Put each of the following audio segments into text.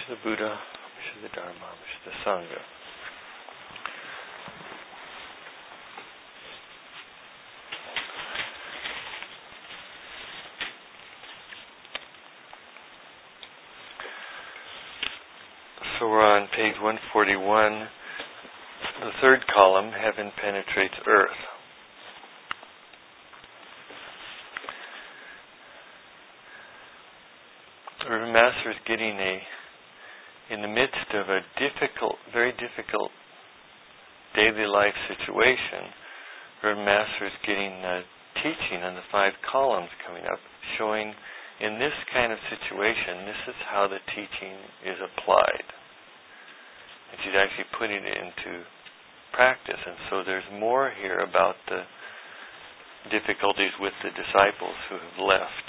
to the Buddha, homage to the Dharma, homage to the Sangha. So we're on page 141, the third column, Heaven Penetrates Earth. The Master is getting in the midst of a very difficult daily life situation. The Master is getting teaching on the 5 columns coming up, showing in this kind of situation, this is how the teaching is applied. And she's actually putting it into practice. And so there's more here about the difficulties with the disciples who have left.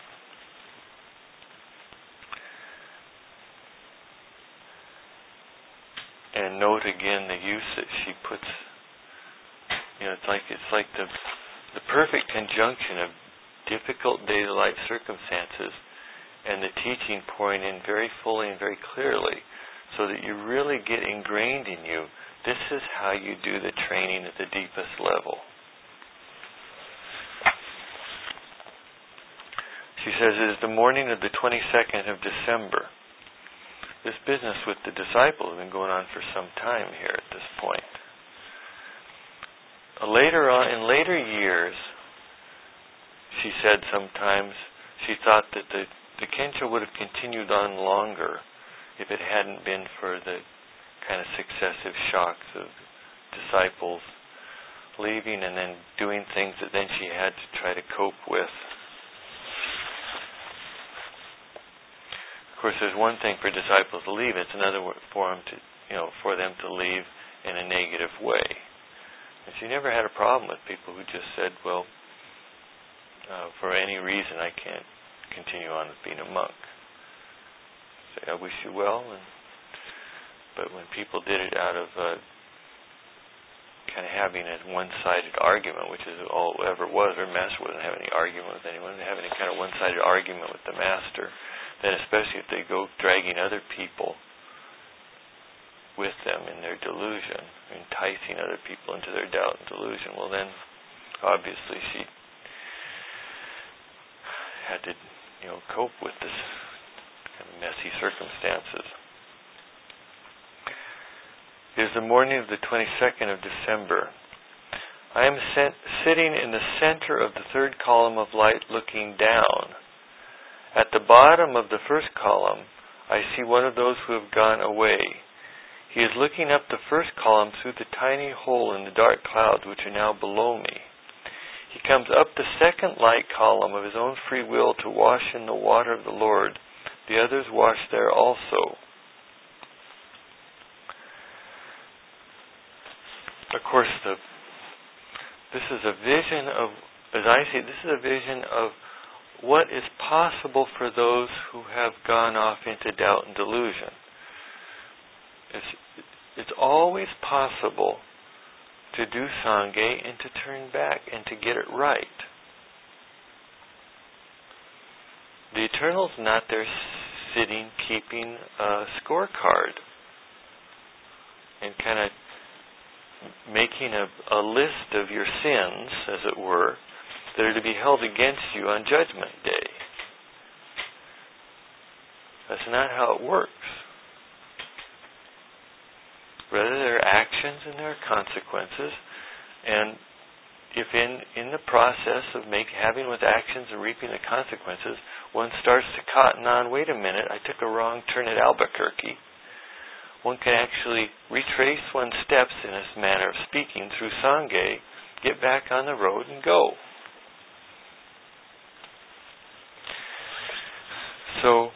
And note again the use that she puts. It's like the perfect conjunction of difficult daily life circumstances and the teaching pouring in very fully and very clearly, so that you really get ingrained in you. This is how you do the training at the deepest level. She says it is the morning of the 22nd of December. This business with the disciple has been going on for some time here at this point. Later on, in later years, she said sometimes she thought that the Kensho would have continued on longer if it hadn't been for the kind of successive shocks of disciples leaving and then doing things that then she had to try to cope with. Of course, there's one thing for disciples to leave; it's another for them to leave in a negative way. And she never had a problem with people who just said, "Well, for any reason, I can't continue on with being a monk." Say, "I wish you well," but when people did it out of kind of having a one-sided argument, which is all it ever was, her master wasn't having any argument with anyone, having a kind of one-sided argument with the master. Then especially if they go dragging other people with them in their delusion, enticing other people into their doubt and delusion, well then, obviously she had to, cope with this kind of messy circumstances. It is the morning of the 22nd of December. I am sitting in the center of the third column of light looking down. At the bottom of the first column, I see one of those who have gone away. He is looking up the first column through the tiny hole in the dark clouds which are now below me. He comes up the second light column of his own free will to wash in the water of the Lord. The others wash there also. Of course, this is a vision of, as I see it, this is a vision of what is possible for those who have gone off into doubt and delusion. It's always possible to do Sangha and to turn back and to get it right. The Eternal's not there sitting, keeping a scorecard and kind of making a list of your sins, as it were, that are to be held against you on Judgment Day. That's not how it works. Rather, there are actions and there are consequences, and if in the process of having with actions and reaping the consequences, one starts to cotton on, wait a minute, I took a wrong turn at Albuquerque, one can actually retrace one's steps in this manner of speaking through Sangha, get back on the road and go. So,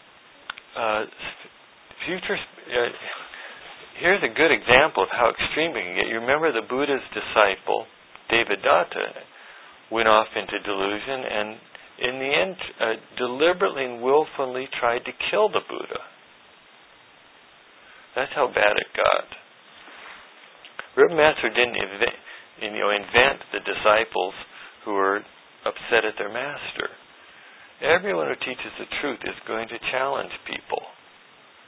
here's a good example of how extreme it can get. You remember the Buddha's disciple, Devadatta, went off into delusion and in the end deliberately and willfully tried to kill the Buddha. That's how bad it got. Rebbe Master didn't invent the disciples who were upset at their master. Everyone who teaches the truth is going to challenge people.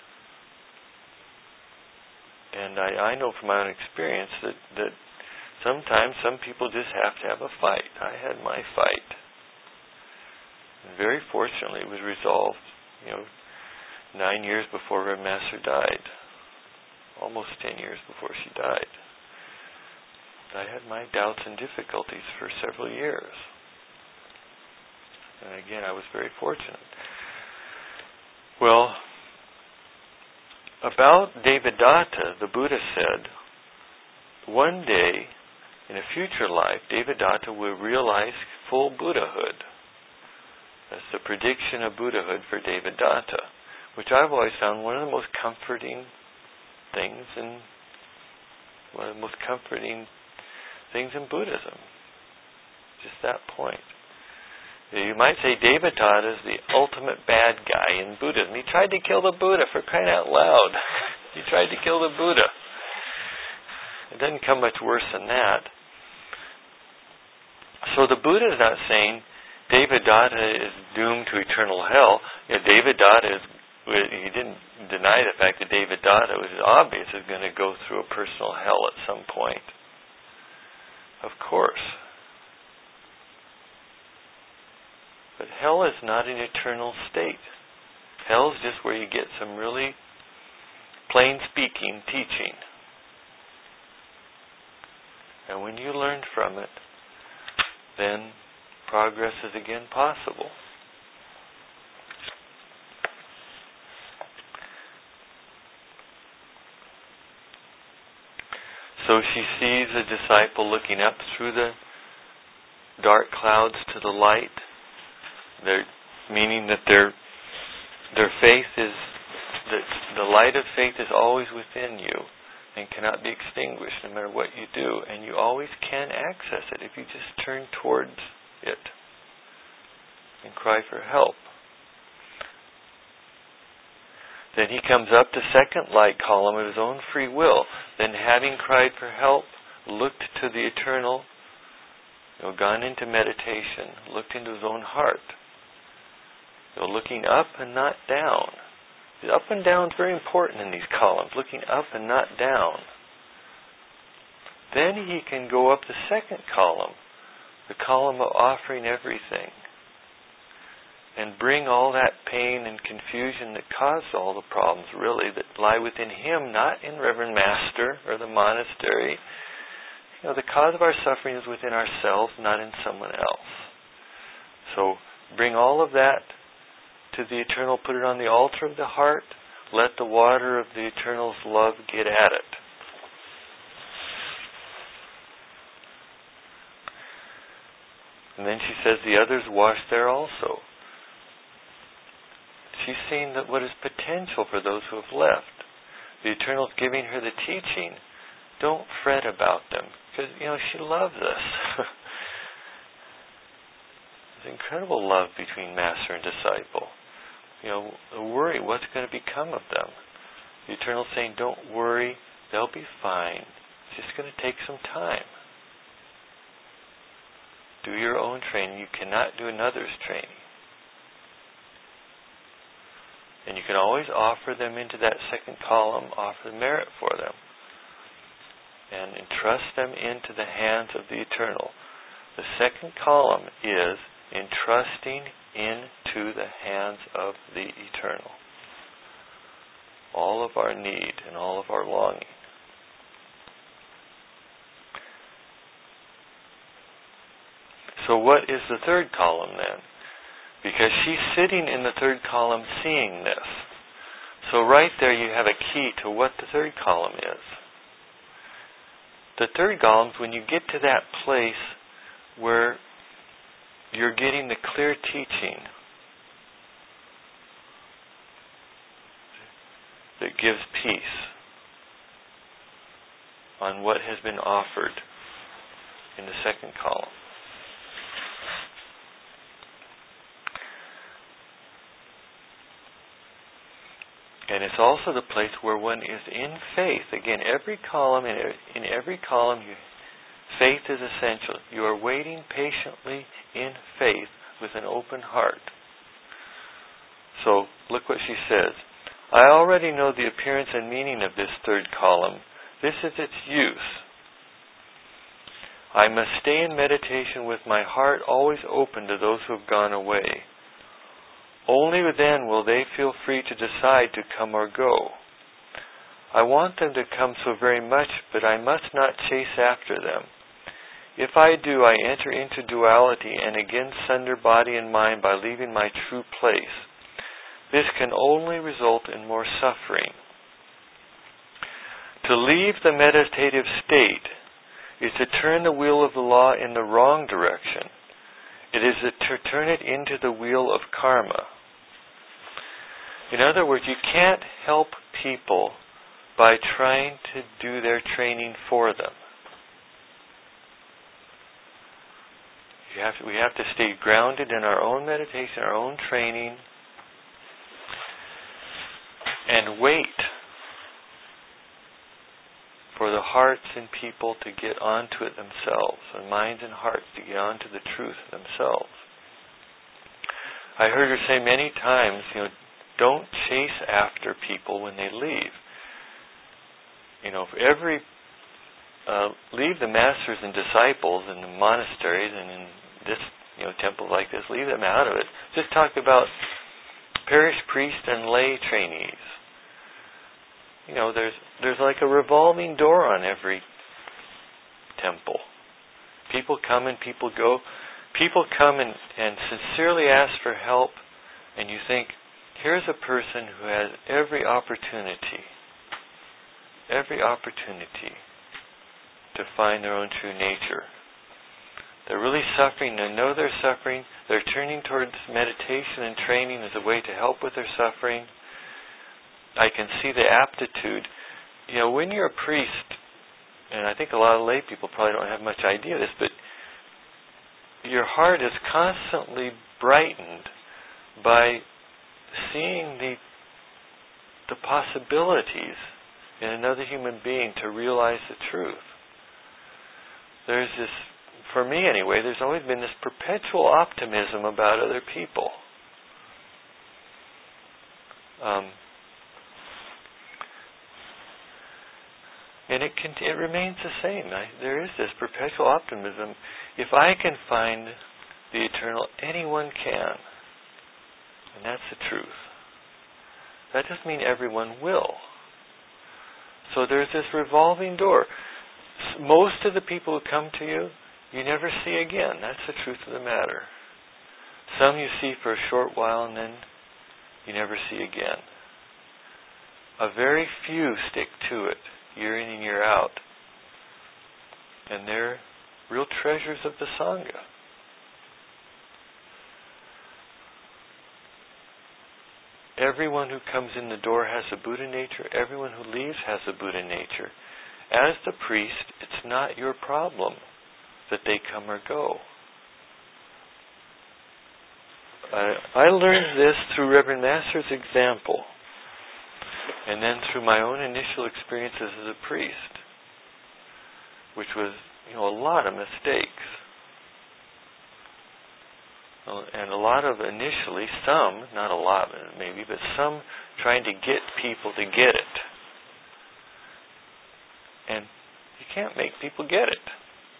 And I know from my own experience that sometimes some people just have to have a fight. I had my fight. And very fortunately, it was resolved, 9 years before Red Master died. Almost 10 years before she died. I had my doubts and difficulties for several years. And again, I was very fortunate. Well, about Devadatta, the Buddha said, one day, in a future life, Devadatta will realize full Buddhahood. That's the prediction of Buddhahood for Devadatta, which I've always found one of the most comforting things and one of the most comforting things in Buddhism. Just that point. You might say Devadatta is the ultimate bad guy in Buddhism. He tried to kill the Buddha, for crying out loud. He tried to kill the Buddha. It doesn't come much worse than that. So the Buddha is not saying Devadatta is doomed to eternal hell. Devadatta he didn't deny the fact that Devadatta, it was obvious, is going to go through a personal hell at some point. Of course. But hell is not an eternal state. Hell is just where you get some really plain speaking teaching. And when you learn from it, then progress is again possible. So she sees a disciple looking up through the dark clouds to the light. Meaning that their faith is, that the light of faith is always within you and cannot be extinguished no matter what you do, and you always can access it if you just turn towards it and cry for help. Then he comes up the second light column of his own free will. Then, having cried for help, looked to the eternal, gone into meditation, looked into his own heart. Looking up and not down. The up and down is very important in these columns, looking up and not down. Then he can go up the second column, the column of offering everything, and bring all that pain and confusion that caused all the problems, really, that lie within him, not in Reverend Master or the monastery. The cause of our suffering is within ourselves, not in someone else. So bring all of that to the eternal, put it on the altar of the heart, let the water of the eternal's love get at it. And then she says the others wash there also. She's seeing that what is potential for those who have left. The eternal's giving her the teaching. Don't fret about them, because she loves us. There's incredible love between master and disciple. Worry, what's going to become of them? The eternal saying, don't worry, they'll be fine. It's just going to take some time. Do your own training. You cannot do another's training. And you can always offer them into that second column, offer merit for them, and entrust them into the hands of the eternal. The second column is entrusting into the hands of the eternal all of our need and all of our longing. So what is the third column then? Because she's sitting in the third column seeing this. So right there you have a key to what the third column is. The third column is when you get to that place where you're getting the clear teaching that gives peace on what has been offered in the second column. And it's also the place where one is in faith. Again, every column, in every column, faith is essential. You are waiting patiently in faith with an open heart. So, look what she says. I already know the appearance and meaning of this third column. This is its use. I must stay in meditation with my heart always open to those who have gone away. Only then will they feel free to decide to come or go. I want them to come so very much, but I must not chase after them. If I do, I enter into duality and again sunder body and mind by leaving my true place. This can only result in more suffering. To leave the meditative state is to turn the wheel of the law in the wrong direction. It is to turn it into the wheel of karma. In other words, you can't help people by trying to do their training for them. We have to stay grounded in our own meditation, our own training, and wait for the hearts and people to get onto it themselves, and minds and hearts to get onto the truth themselves. I heard her say many times, don't chase after people when they leave. Leave the masters and disciples in the monasteries and in this, temple like this. Leave them out of it. Just talk about parish priest and lay trainees. There's like a revolving door on every temple. People come and people go. People come and sincerely ask for help, and you think, here's a person who has every opportunity to find their own true nature. They're really suffering. They know they're suffering. They're turning towards meditation and training as a way to help with their suffering. I can see the aptitude. When you're a priest, and I think a lot of lay people probably don't have much idea of this, but your heart is constantly brightened by seeing the possibilities in another human being to realize the truth. There's this, for me anyway, there's always been this perpetual optimism about other people. And it remains the same. There is this perpetual optimism. If I can find the eternal, anyone can. And that's the truth. That doesn't mean everyone will. So there's this revolving door. Most of the people who come to you, you never see again. That's the truth of the matter. Some you see for a short while and then you never see again. A very few stick to it, year in and year out. And they're real treasures of the Sangha. Everyone who comes in the door has a Buddha nature. Everyone who leaves has a Buddha nature. As the priest, it's not your problem that they come or go. I learned this through Reverend Master's example, and then through my own initial experiences as a priest, which was, a lot of mistakes. And a lot of initially, some, not a lot maybe, but some trying to get people to get it. And you can't make people get it.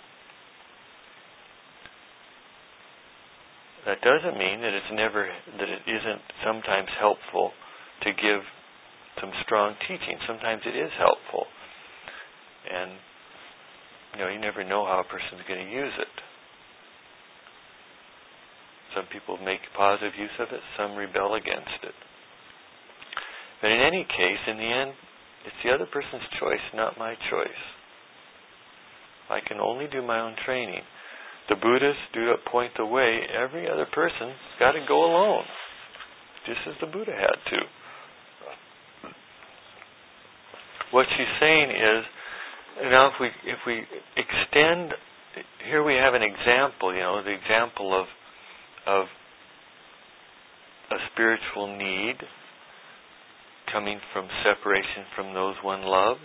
That doesn't mean that it isn't sometimes helpful to give some strong teaching. Sometimes it is helpful. And, you never know how a person's going to use it. Some people make positive use of it, some rebel against it. But in any case, in the end, it's the other person's choice, not my choice. I can only do my own training. The Buddhists do not point the way. Every other person's got to go alone, just as the Buddha had to. What she's saying is, now if we extend, here we have an example, the example of a spiritual need coming from separation from those one loves.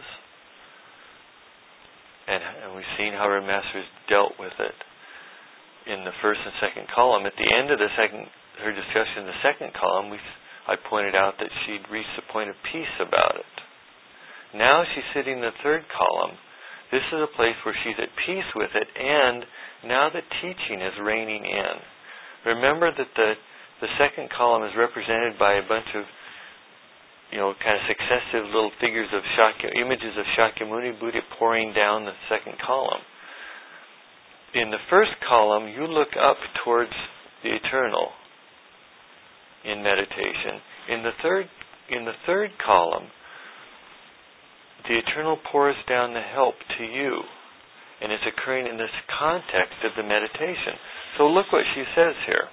And we've seen how our masters dealt with it in the first and second column. At the end of her discussion in the second column, I pointed out that she'd reached the point of peace about it. Now she's sitting in the third column. This is a place where she's at peace with it, and now the teaching is reigning in. Remember that the second column is represented by a bunch of, kind of successive little figures of images of Shakyamuni Buddha pouring down the second column. In the first column, you look up towards the eternal in meditation. In the third column, the eternal pours down the help to you, and it's occurring in this context of the meditation. So look what she says here.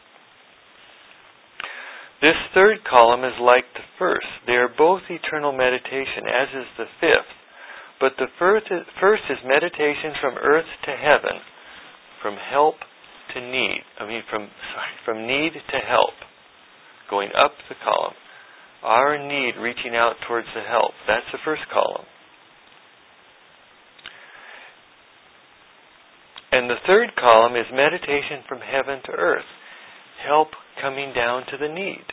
This third column is like the first. They are both eternal meditation, as is the fifth. But the first is meditation from earth to heaven, from help to need. From need to help, going up the column. Our need reaching out towards the help. That's the first column. And the third column is meditation from heaven to earth. Help coming down to the need.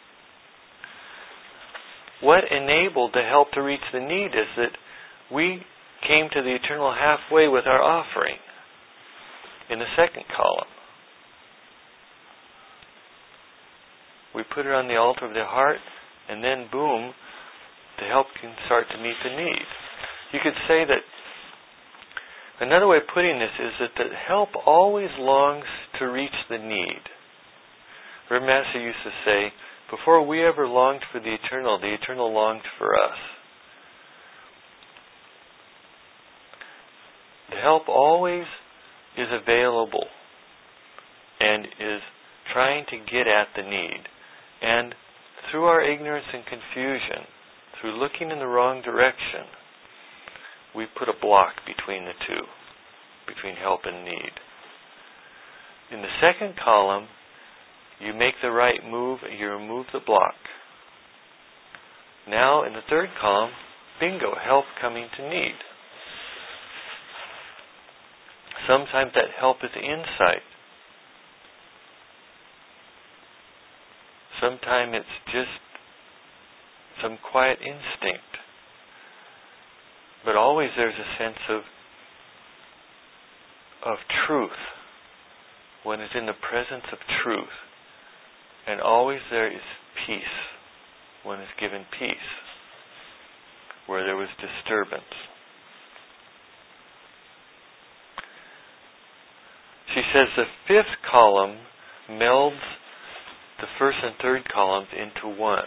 What enabled the help to reach the need is that we came to the eternal halfway with our offering in the second column. We put it on the altar of the heart, and then boom, the help can start to meet the need. You could say that another way of putting this is that the help always longs to reach the need. Our Master used to say, before we ever longed for the eternal longed for us. The help always is available and is trying to get at the need. And through our ignorance and confusion, through looking in the wrong direction, we put a block between the two, between help and need. In the second column, you make the right move, you remove the block. Now, in the third column, bingo, help coming to need. Sometimes that help is insight. Sometimes it's just some quiet instinct. But always there's a sense of truth. One is in the presence of truth. And always there is peace. One is given peace where there was disturbance. She says the fifth column melds the first and third columns into one.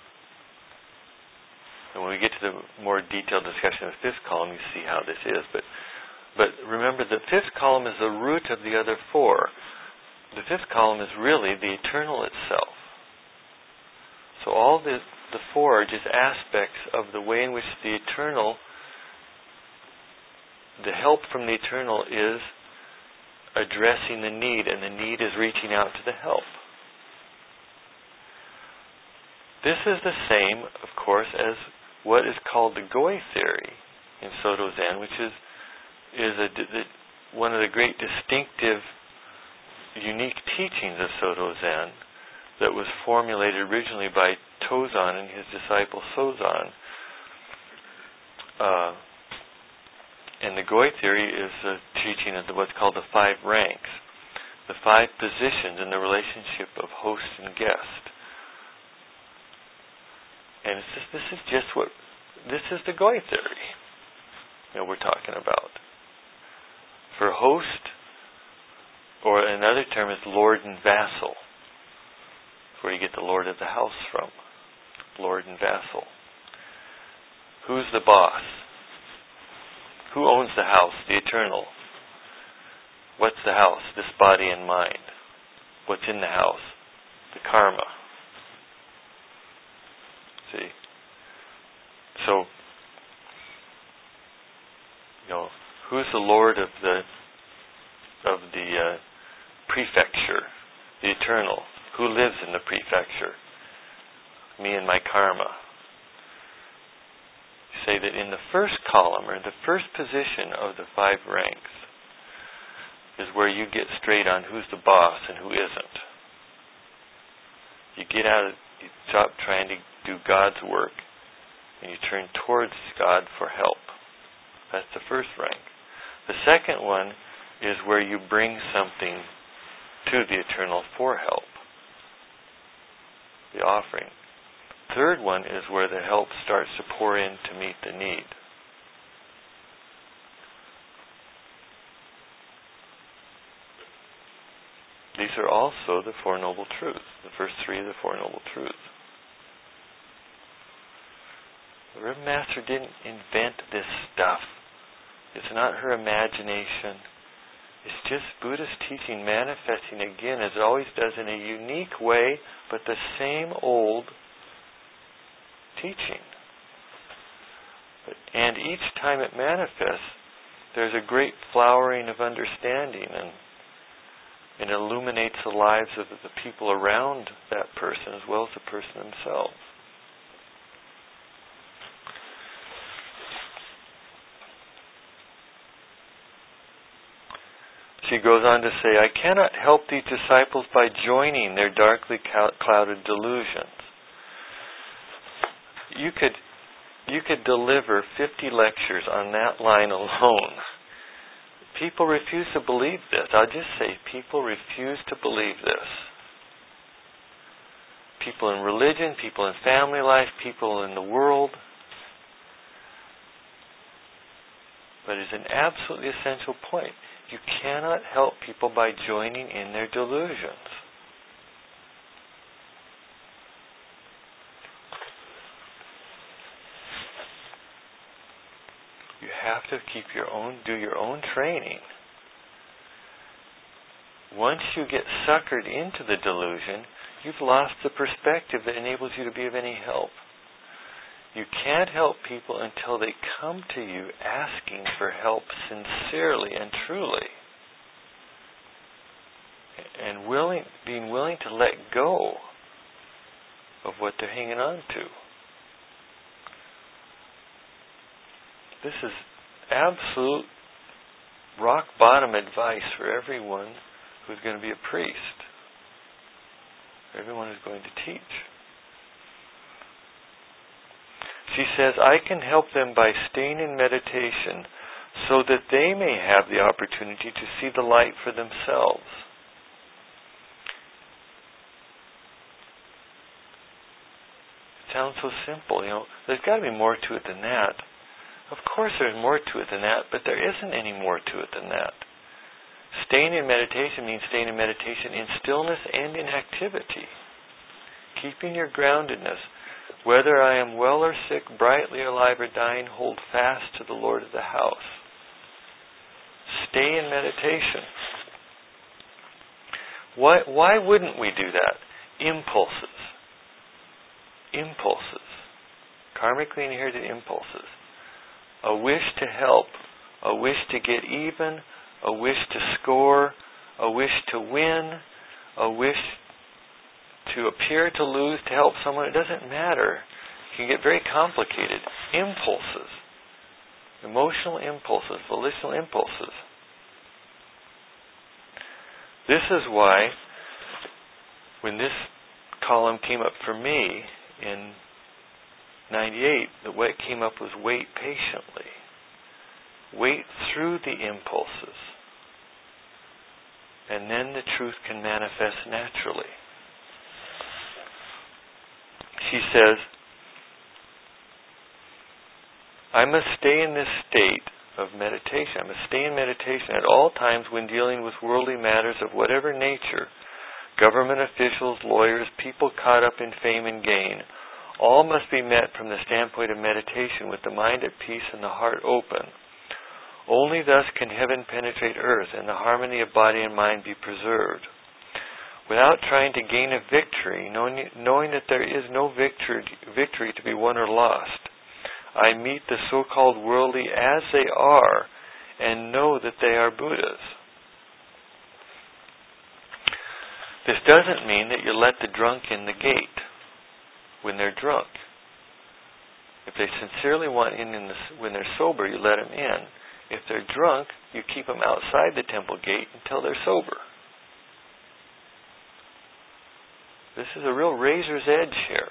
And when we get to the more detailed discussion of the fifth column, you see how this is. But remember, the fifth column is the root of the other four. The fifth column is really the eternal itself. So all the four are just aspects of the way in which the eternal, the help from the eternal is addressing the need, and the need is reaching out to the help. This is the same, of course, as what is called the Goi theory in Soto Zen, which is one of the great distinctive, unique teachings of Soto Zen that was formulated originally by Tozan and his disciple Sozan. And the Goi theory is a teaching of what's called the 5 ranks, the 5 positions in the relationship of host and guest. And this is the Goi theory we're talking about. For host, or another term is lord and vassal. That's where you get the lord of the house from. Lord and vassal. Who's the boss? Who owns the house? The eternal. What's the house? This body and mind. What's in the house? The karma. See? So, who's the lord of the prefecture? The eternal. Who lives in the prefecture? Me and my karma. Say that in the first column, or the first position of the 5 ranks, is where you get straight on who's the boss and who isn't. You get out of You stop trying to do God's work, and you turn towards God for help. That's the first rank. The second one is where you bring something to the Eternal for help. The offering. Third one is where the help starts to pour in to meet the need. These are also the Four Noble Truths. The first three of the Four Noble Truths. The Reverend Master didn't invent this stuff. It's not her imagination. It's just Buddhist teaching manifesting again, as it always does, in a unique way, but the same old teaching. And each time it manifests, there's a great flowering of understanding, and it illuminates the lives of the people around that person as well as the person themselves. She goes on to say, I cannot help these disciples by joining their darkly clouded delusions. You could deliver 50 lectures on that line alone. People refuse to believe this. I'll just say, people refuse to believe this. People in religion, people in family life, people in the world. But it's an absolutely essential point. You cannot help people by joining in their delusions. You have to do your own training. Once you get suckered into the delusion, you've lost the perspective that enables you to be of any help. You can't help people until they come to you asking for help sincerely and truly. And being willing to let go of what they're hanging on to. This is absolute rock bottom advice for everyone who's going to be a priest. For everyone who's going to teach. She says, I can help them by staying in meditation so that they may have the opportunity to see the light for themselves. It sounds so simple, There's got to be more to it than that. Of course there's more to it than that, but there isn't any more to it than that. Staying in meditation means staying in meditation in stillness and in activity. Keeping your groundedness. Whether I am well or sick, brightly alive or dying, hold fast to the Lord of the house. Stay in meditation. Why wouldn't we do that? Impulses. Karmically inherited impulses. A wish to help, a wish to get even, a wish to score, a wish to win, a wish to appear to lose, to help someone. It doesn't matter. It can get very complicated. Impulses. Emotional impulses, volitional impulses. This is why, when this column came up for me in 98, what came up was wait patiently. Wait through the impulses. And then the truth can manifest naturally. She says, I must stay in this state of meditation. I must stay in meditation at all times when dealing with worldly matters of whatever nature. Government officials, lawyers, people caught up in fame and gain. All must be met from the standpoint of meditation with the mind at peace and the heart open. Only thus can heaven penetrate earth and the harmony of body and mind be preserved. Without trying to gain a victory, knowing that there is no victory to be won or lost, I meet the so-called worldly as they are and know that they are Buddhas. This doesn't mean that you let the drunk in the gate when they're drunk. If they sincerely want in when they're sober, you let them in. If they're drunk, you keep them outside the temple gate until they're sober. This is a real razor's edge here.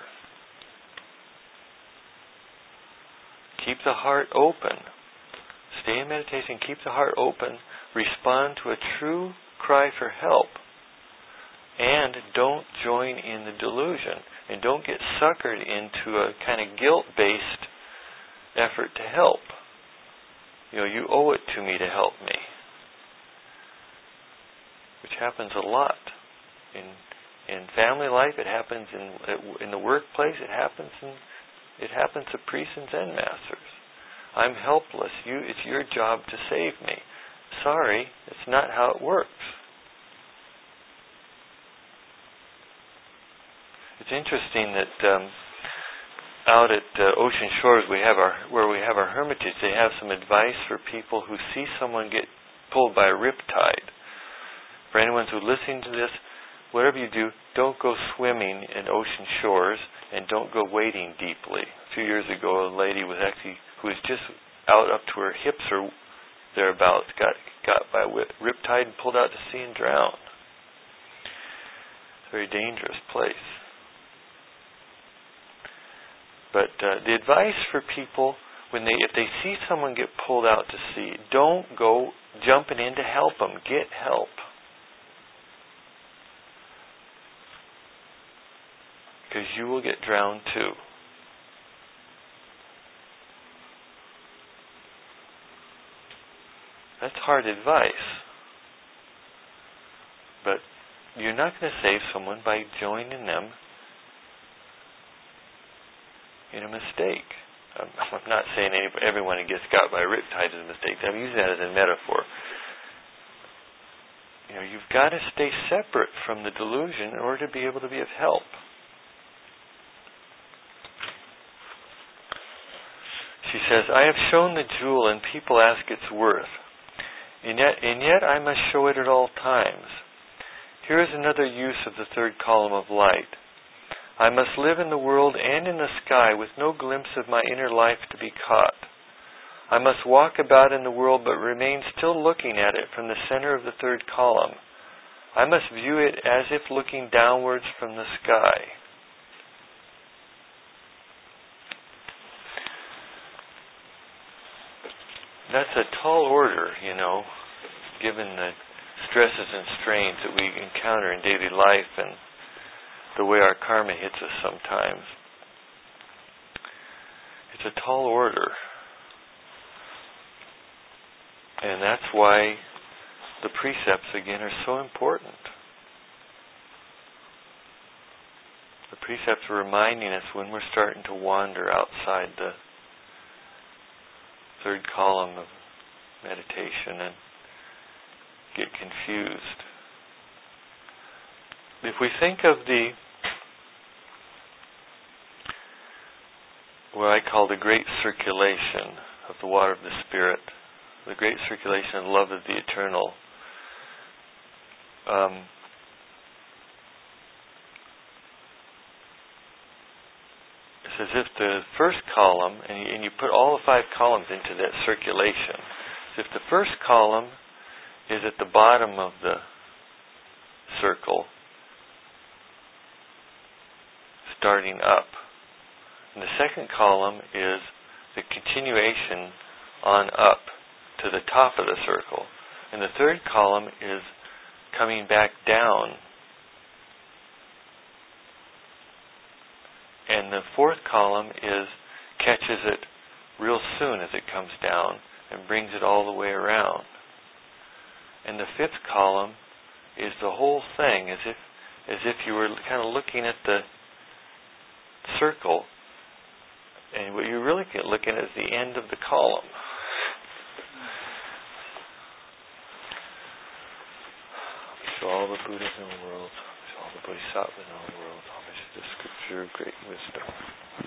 Keep the heart open. Stay in meditation, keep the heart open. Respond to a true cry for help. And don't join in the delusion. And don't get suckered into a kind of guilt-based effort to help. You owe it to me to help me. Which happens a lot. In family life, it happens in the workplace, it happens to priests and Zen masters. I'm helpless. It's your job to save me. Sorry, it's not how it works. It's interesting that out at Ocean Shores, where we have our hermitage, they have some advice for people who see someone get pulled by a riptide. For anyone who's listening to this, whatever you do, don't go swimming in Ocean Shores and don't go wading deeply. A few years ago, a lady who was just out up to her hips or thereabouts got by a riptide and pulled out to sea and drowned. It's a very dangerous place. But the advice for people, if they see someone get pulled out to sea, don't go jumping in to help them. Get help. Because you will get drowned too. That's hard advice. But you're not going to save someone by joining them in a mistake. I'm not saying everyone who gets got by a riptide is a mistake. I'm using that as a metaphor. You've got to stay separate from the delusion in order to be able to be of help. She says, I have shown the jewel and people ask its worth. And yet I must show it at all times. Here is another use of the third column of light. I must live in the world and in the sky with no glimpse of my inner life to be caught. I must walk about in the world but remain still looking at it from the center of the third column. I must view it as if looking downwards from the sky. That's a tall order, given the stresses and strains that we encounter in daily life and the way our karma hits us sometimes. It's a tall order. And that's why the precepts, again, are so important. The precepts are reminding us when we're starting to wander outside the third column of meditation and get confused. If we think of what I call the great circulation of the water of the Spirit, the great circulation of the love of the eternal, it's as if the first column, and you put all the 5 columns into that circulation, as if the first column is at the bottom of the circle, starting up. And the second column is the continuation on up to the top of the circle. And the third column is coming back down. And the fourth column catches it real soon as it comes down and brings it all the way around. And the fifth column is the whole thing, as if you were kind of looking at the circle, and what you're really looking at is the end of the column. So all the Buddhas in the world, all the Bodhisattvas in the world, all this is the scripture of great wisdom.